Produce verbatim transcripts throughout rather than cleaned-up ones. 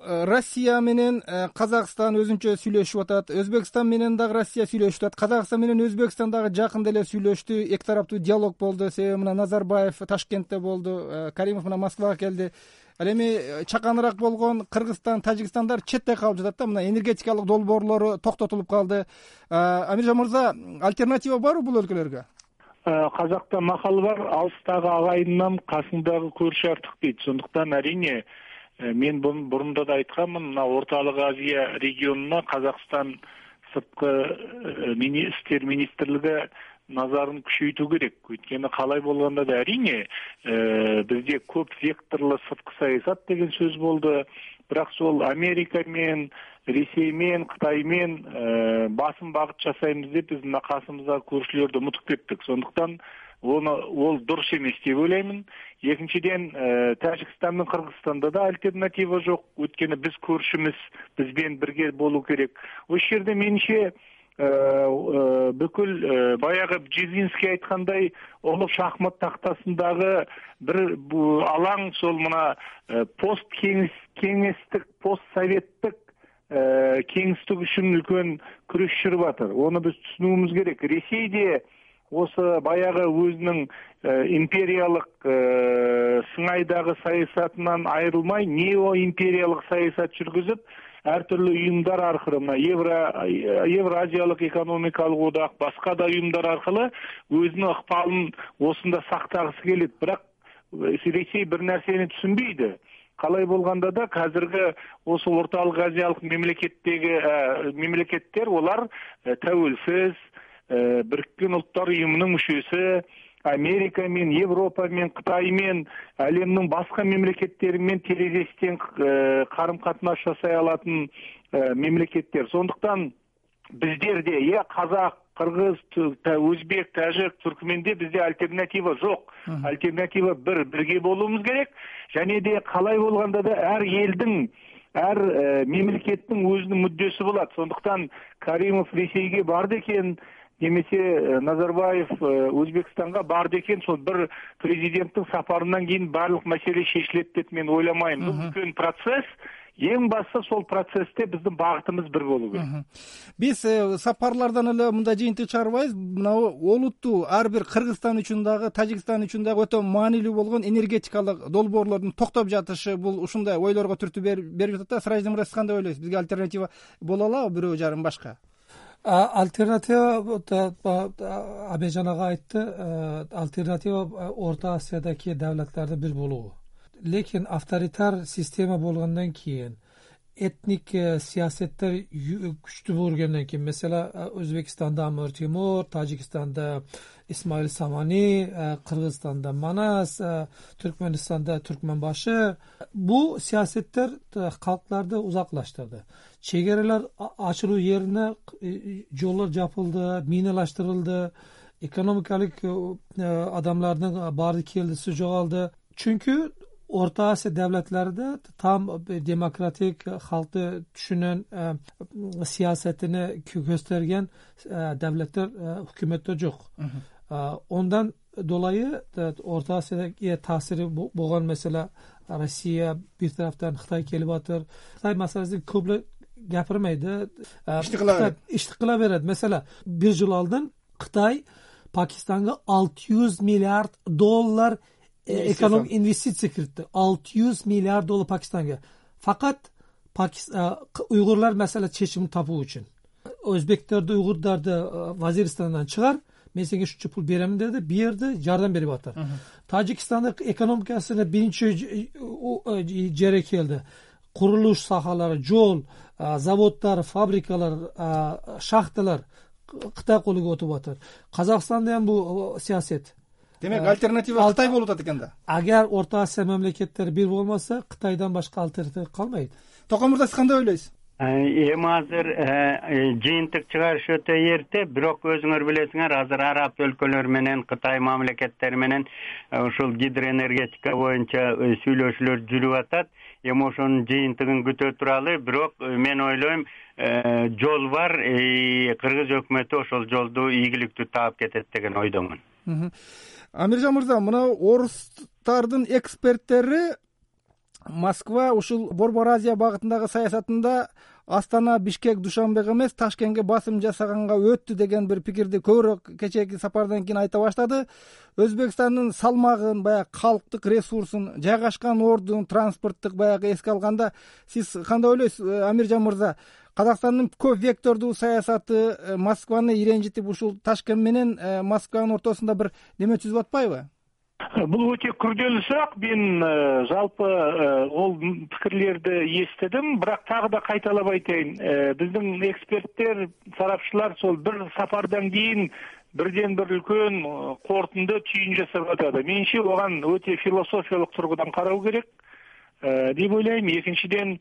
Россия менен Казакстан өзүнчө сүйлөшүп атат. Өзбекстан менен дагы Россия сүйлөшүп атат. Казакстан менен Өзбекстан дагы жакында эле сүйлөштү. Эки тараптуу диалог болду. Себеби мына Назарбаев Ташкентте болду, Каримов мына Москвага келди. Ал эми чаканыраак болгон Кыргызстан, Тажикстандар четте калып жатат да. Мына энергетикалык долбоорлору токтотулуп калды. Амиржан мырза, альтернатива барбы бул өлкөлөргө? Казакта макал бар, алыстагы агайындан касыңдагы көршү артык дейт. Сондуктан арине мен бурунда да айтканмын, мына Ортолук Азия регионуна Казакстан сырткы иштер министрлиги назарын күчөйтүү керек. Өйткені калай болгондо да арине бизде көп векторлы сырткы саясат деген сөз болду. Бирок сол Америка менен, Ресей менен, Кытай менен басым багыт жасайбыз деп биз мына касымыздагы көршүлөрдү унутуп кеттик. Сондуктан оны ол дурус эмес деп ойлоймун. Экинчиден, Тажикстан менен Кыргызстанда да альтернатива жок. Өткені биз көршүмүз, биз менен бирге болуу керек. Ошол жерде менимче бүкүл баягы Бжезинский айткандай улуу шахмат тактасындагы бир алаң сол мына пост кеңестик, пост советтик кеңестик үчүн үлкөн күрөш жүрүп атыр. Оны биз түшүнүүбүз керек. Ресейде осы баягы өзүнүн империялык сыңайдагы саясатынан айрылмай, неоимпериялык саясат жүргүзүп, ар түрлүү уюмдар аркылуу, мына Евразиялык экономикалык одак, башка да уюмдар аркылуу өзүнүн ыкпалын осунда сактагысы келет. Бирок Ресей бир нерсени түшүнбөйдү. Калай болгондо да азыркы осы Ортолук Азиялык мемлекеттеги мемлекеттер олар тәуелсиз, Бириккен Улуттар уюмунун мүчөсү, Америка мен, Европа мен, Кытай мен, әлемнің басқа мемлекеттерімен терезестен қарым-қатынас жасай алатын мемлекеттер. Сондықтан біздерде, е қазақ, қырғыз, өзбек, тәжік, түркменде бізде альтернатива жоқ. Альтернатива бір, бірге болуымыз керек. Және де қалай болғанда да әр елдің, әр мемлекеттің өзінің мүддесі болады. Сондықтан Каримов Ресейге барды екен, немесе Назарбаев Өзбекстанға барды екен, сол бір президенттің сапарынан кейін барлық мәселе шешіледі деп мен ойламаймын. Бұл үлкен процесс. Ең басты сол процессте біздің бағытымыз бір болу керек. Біз сапарлардан эле мындай жыйынтык чыгарбайбыз. Мынау олуттуу ар бир Кыргызстан үчүн дагы, Тажикстан үчүн дагы өтө маанилүү болгон энергетикалык долбоорлордун токтоп жатышы бул ушундай ойлорго түртүү берип жатат да. Сыраждын мырза, сиз кандай ойлойсуз? Бизге альтернатива боло алабы бирөө жарым башка? Альтернатива, Абежан ага айтты, альтернатива Орта Азиядагы давлатларда бир болуу. Lekin авторитар система болгондон кийин, этник саясаттар күчтүү болгондон кийин, mesela Өзбекстанда Амир Темур, Тажикстанда Исмаил Самани, Кыргызстанда Манас, Түркменистанда Түркменбашы, бу саясаттар калктарды узаклаштырды. Чегерелер ачылуу жерине жолдор жапылды, миналаштырылды, экономикалык адамлардын баары келдиси жогалды. Çünkü Orta Asya devletlerinde tam demokratik halkı düşünen e, siyasetini göstergen e, devletler, e, hükümetler yok. Hı hı. E, ondan dolayı da, Orta Asya'daki tasiri boğan mesela Rusya bir taraftan Xitay kelip atır. Xitay meselesini köple gapirmeydi. İştikla veredi. Mesela bir yıl aldın Xitay Pakistan'a altı yüz milyar dolar ekonomik investisiya kiritdi. altı yüz milyar dolar Pakistan'a. Fakat Pakistan, Uygurlar mesela çeşimini tapuğu için. Özbekler de Uygurlar da Vaziristan'dan çıkar. Ben sana şu pul beremem dedi. Bir yerde yardım berip atar. Tacikistan'da ekonomikasına birinci cere geldi. Kuruluş sahaları, yol, zavodlar, fabrikalar, şahtalar Xitay koluga o'tib atar. Qozog'istonda ham bu siyaset. Demek alternativa Xitay болуп атат экен да. Agar Orta Asya memleketlari bir bo'lmasa, Xitoydan boshqa alternativa qolmaydi. To'qon murda, siz qanday o'ylaysiz? Эми азыр жыйынтык чыгарыш өтө эрте, бирок өзүңөр билесиңер, азыр араб өлкөлөр менен, Кытай мамлекеттери менен ушул гидроэнергетика боюнча сүйлөшүүлөр жүрүп атат. Эми ошонун жыйынтыгын күтө туралы, бирок мен ойлойм, жол бар, Кыргыз өкмөтү ошол жолду ийгиликтүү таап кетет деген ойдомун. Амиржан мырза, мына орустардын эксперттери Москва ушул Борбор Азия багытындагы саясатында Астана, Бишкек, Душанбеге эмес, Ташкентке басым жасаганга өттү деген бир пикирди көбүрөөк кечээки сапардан кийин айта баштады. Өзбекстандын салмагын, баягы калктык ресурсун, жайгашкан ордун, транспорттук баягы эске алганда, сиз кандай ойлойсуз, Амиржан мырза? Казакстандын көп вектордуу саясаты Москваны иренжитип, ушул Ташкент менен Москванын ортосунда бир неме түзүп атпайбы? Бул өтө күрделүү сурак. Мен жалпы ол пикирлерди эстедим, бирок тагы да кайталап айтайын. Биздин эксперттер, сарапчылар сол бир сапардан кийин бирден бир үлкөн корутунду түйүн жасап атады. Менимче оган өтө философиялык тургудан карау керек деп ойлойм. Экинчиден,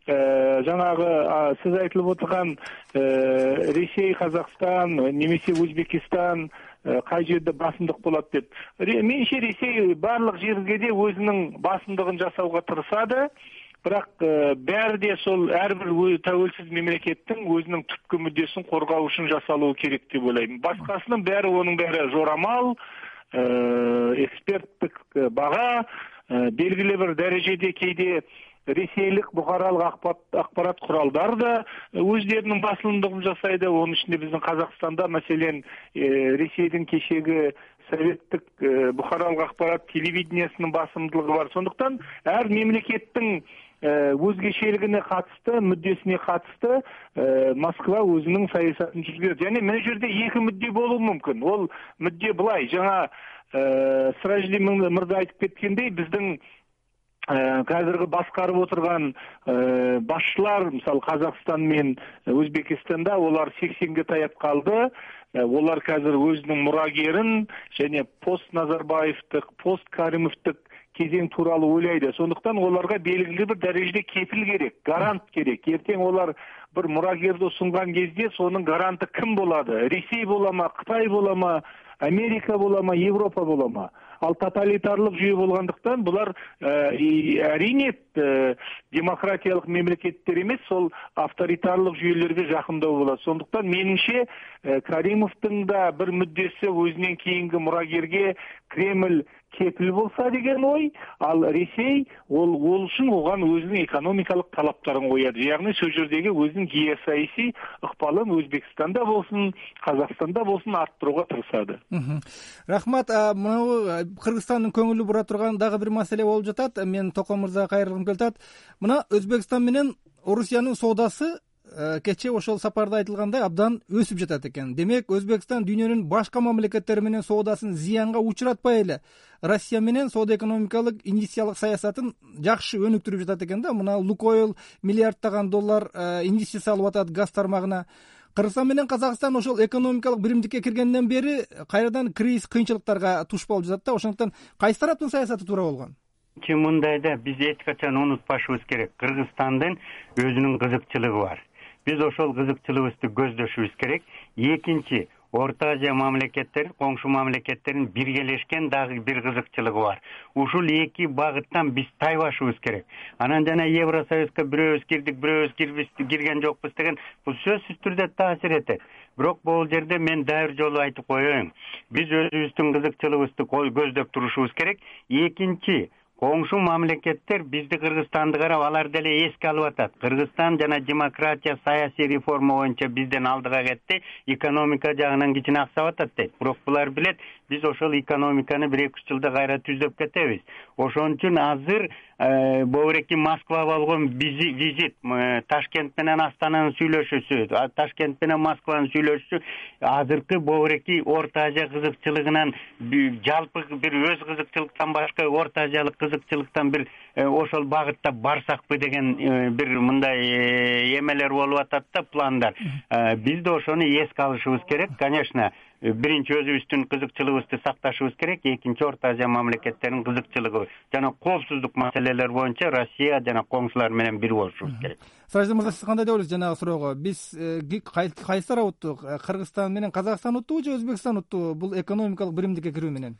жаңагы сиз айтылып отурган Ресей, Казакстан немесе Өзбекистан кай жерде басымдык болот деп. Менимче Ресей барлык жерге де өзүнүн басымдыгын жасауга тырышады. Бирок баары де сол ар бир тәуелсиз мемлекеттин өзүнүн түпкү мүддесин коргоо үчүн жасалуу керек деп ойлойм. Башкасынын баары, онун баары жорамал, эксперттик бага, белгилүү бир дарежеде кейде Ресейлик бухаралык акпарат куралдары да өздеринин басылымдыгын жасайды. Онун ичинде биздин Казакстанда, маселен, Ресейдин кечеги советтик бухаралык акпарат телевидениясынын басымдылыгы бар. Сондуктан ар мемлекеттин өзгөчөлүгүнө катысты, мүддесине катысты Москва өзүнүн саясатын жүргүзөт. Жана мына жерде эки мүдде болуу мүмкүн. Ол мүдде былай, жана Сиражди мырза айтып кеткендей, биздин қазіргі басқарып отырған басшылар, мысалы Қазақстан мен Өзбекстанда, олар сексенге таяп қалды. Олар қазір өзінің мұрагерін және пост Назарбаевтық, пост Каримовтық кезең туралы ойлайды. Сондықтан оларға белгілі бір дәрежеде кепіл керек, гарант керек. Ертең олар бір мұрагерді ұсынған кезде соның гаранты кім болады? Ресей бола ма, Қытай бола ма, Америка бола ма, Европа бола ма? Ал тоталитарлык жүйө болгондуктан булар әрине демократиялык мемлекеттер эмес, сол авторитарлык жүйөлөргө жакындоо болот. Сондуктан менимче Каримовдун да бир мүддеси өзүнөн кийинки мурагерге Кремль кепил болса деген ой, ал Ресей ол ол үчүн оган өзүнүн экономикалык талаптарын коет. Яғни сол жердеги өзүнүн геосаясий ыкпалын Өзбекстанда болсун, Казакстанда болсун арттырууга тырышады. Рахмат. Мына Кыргызстандын көңүлү бура турган дагы бир маселе болуп жатат. Мен Токон мырзага кайрылгым келет. Мына Өзбекстан менен Орусиянын соодасы кече ошол сапарда айтылгандай абдан өсүп жатат экен. Демек, Өзбекстан дүйнөнүн башка мамлекеттери менен соодасын зыянга учуратпай эле Россия менен соода-экономикалык инвестициялык саясатын жакшы өнүктүрүп жатат экен да. Мына Лукойл миллиарддаган доллар инвестиция салып атат газ тармагына. Кыргызстан менен Казакстан ошол экономикалык биримдикке киргенден бери кайрадан кризис, кыйынчылыктарга туш болуп жатат да. Ошондуктан кайсы тараптын саясаты туура болгон? Мындайда биз эч качан унутпашыбыз керек. Кыргызстандын өзүнүн кызыкчылыгы бар. Биз ошол кызыкчылыгыбызды көздөшүбүз керек. Экинчи, Орта Азия мамлекеттери, коңшу мамлекеттерин биргелешкен дагы бир кызыкчылыгы бар. Ушул эки багыттан биз тайбашыбыз керек. Анан жана Евросоюзга бирөөбүз кирдик, бирөөбүз кирген жокпуз деген бул сөзсүз түрдө таасир этет. Бирок бул жерде мен дагы бир жолу айтып коеюн. Биз өзүбүздүн кызыкчылыгыбызды көздөп турушубуз керек. Экинчи, коңшу мамлекеттер бизди Кыргызстанды карап алар деле эске алып атат. Кыргызстан жана демократия, саясий реформа боюнча бизден алдыга кетти, экономика жагынан кичине аксап атат дейт. Бирок булар билет, биз ошол экономиканы бир эки үч жылда кайра түздөп кетебиз. Ошон үчүн азыр Бобуреки Москва болгон визит, Ташкент менен Астананын сүйлөшүүсү, Ташкент менен Москванын сүйлөшүүсү азыркы Бобуреки Орта Азия кызыкчылыгынан жалпы бир өз кызыкчылыктан башка Орта Азиялык кызыкчылыктан бир ошол багытта барсакпы деген бир мындай эмелер болуп атат да, пландар. Биз да ошону эске алышыбыз керек. Конечно, биринчи өзүбүздүн кызыкчылыгыбызды сакташыбыз керек, экинчи Орта Азия мамлекеттеринин кызыкчылыгы жана коопсуздук маселелер боюнча Россия жана коңшулар менен бир болушубуз керек. Сиражди мырза, сиз кандай деп ойлойсуз жанагы суроого? Биз кайсы тарап уттук? Кыргызстан менен Казакстан уттубу же Өзбекстан уттубу бул экономикалык биримдикке кирүү менен?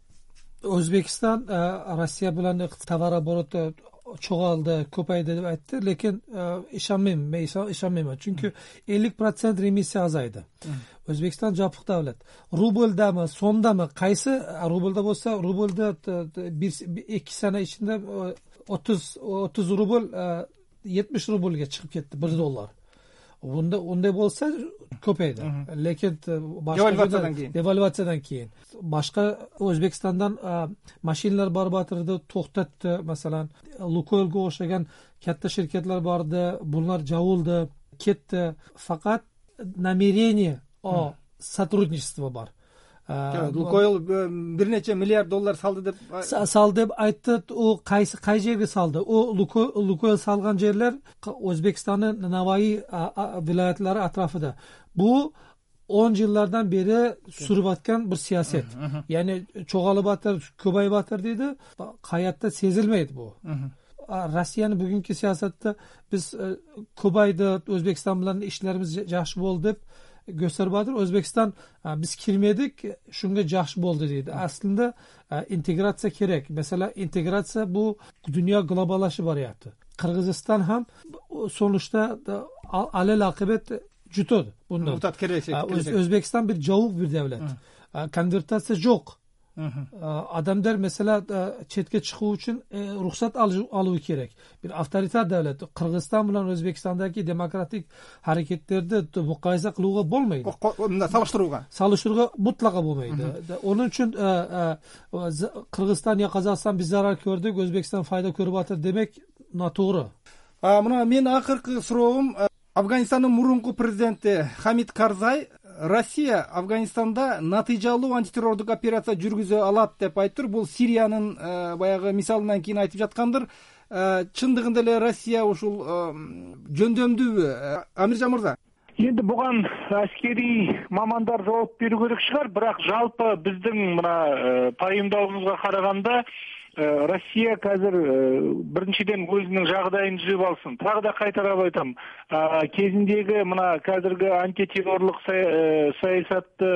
Өзбекстан Россия bilan товар обороты çoğaldı, көпәйді деп айтты, лекен ишанмаймын, мен ишанмаймын. Çünkü elli процент ремиссия азайды. Өзбекстан жапык давлет. Рубльдамы, сомдамы, кайсы рубльда болса, рубльда эки сene içinde отуз отуз рубль жетимиш рубльге чыгып кетти бир доллар. Бунда ондай болса көпөйдү. Лекин девальвациядан кийин девальвациядан кийин башка Өзбекстандан машиналар барып атырды, токтотты. Маселен, Лукойлго окшогон катта ширкетлер барды, булар жабылды, кетти. Факат намерение о сотрудничество бар. Лукойл бир нече миллиард доллар салды деп салды деп айтты. О кайсы кай жерге салды? О Лукойл салган жерлер Өзбекстандын Наваи вилаятлары атрафында. Бу он жылдардан бери сүрүп аткан бир саясат. Яни чоголуп атыр, көбөйүп атыр дейди. Каятта сезилмейт бу. Россиянын бүгүнкү саясатты биз көбөйдү, Өзбекстан менен иштерибиз жакшы болду деп gösterip atır. Özbekistan biz kirmedik, şunga jahşy boldu deydi. Aslında integratsiya kerek. Mesela integratsiya bu dünya globallaşıp baryaptı. Kırgızistan ham sonuçta alel akıbet jutadi bundan. Özbekistan bir jawuk bir devlet. Konvertatsiya yok. Adamlar mesela chetga chiqib uchun ruxsat alışı kerak. Bir avtoritar davlat. Qirg'iziston bilan O'zbekistondagi demokratik harakatlarni muqoyisa qiluvga bo'lmaydi. Salishtiruga. Salishtiruga mutlaqo bo'lmaydi. Onun uchun Qirg'iziston yo Qozog'iston biz zarar ko'rdik, O'zbekiston foyda ko'rib o'tir demek noto'g'ri. Mana men oxirgi so'rovim Afg'onistonning murunqi prezidenti Hamid Karzay Россия Афганистанда натыйжалуу антитеррордук операция жүргүзө алат деп айтыр. Бул Сириянын баягы мисалынан кийин айтып жаткандыр. Чындыгында эле Россия ушул жөндөмдүүбү? Амиржан мырза. Енді бұған әскери мамандар жауап беру керек шығар, бірақ жалпы біздің мына пайымдауымызға қарағанда Россия қазір біріншіден өзінің жағдайын түзеп алсын. Тағы да қайталап айтам, кезіндегі мына қазіргі антитеррорлық саясатты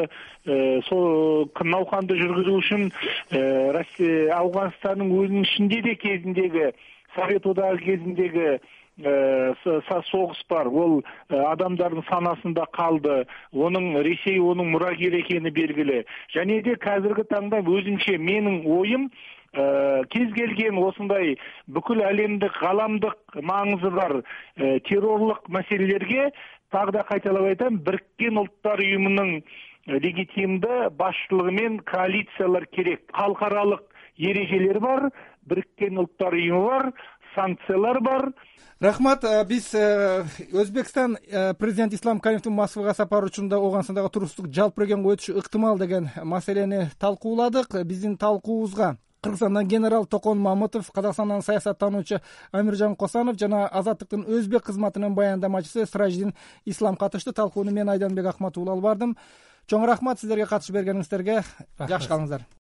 сол науқанды жүргізу үшін Ауғанстанның өзінің ішінде де кезіндегі Совет одағы кезіндегі соғыс бар. Ол адамдардың санасында қалды. Оның Ресей оның мұрагер екені белгілі. Және де қазіргі таңда өзімше менің ойым кез келген осындай бүкіл әлемдік ғаламдық маңызы бар террорлық мәселелерге тағы да қайталап айтам, біріккен ұлттар ұйымының легитимді басшылығымен коалициялар керек. Халықаралық ережелер бар, біріккен ұлттар ұйымы бар, санкциялар бар. Рахмат, биз Өзбекстан президент Ислам Каримовдун Москвага сапары учурунда Ооганстандагы туруктук жалпы регионго өтүшү ыктымал деген маселени талкууладык. Биздин талкуубузга Кыргызстандан генерал Токон Мамытов, Казакстандан саясаттануучу Амиржан Косанов жана Азаттыктын Өзбек кызматынын баяндамачысы Сыражидин Ислам катышты. Талкууну мен Айданбек Акматов алып бардым. Чоң рахмат сиздерге катышып бергениңиздерге. Жакшы калыңыздар.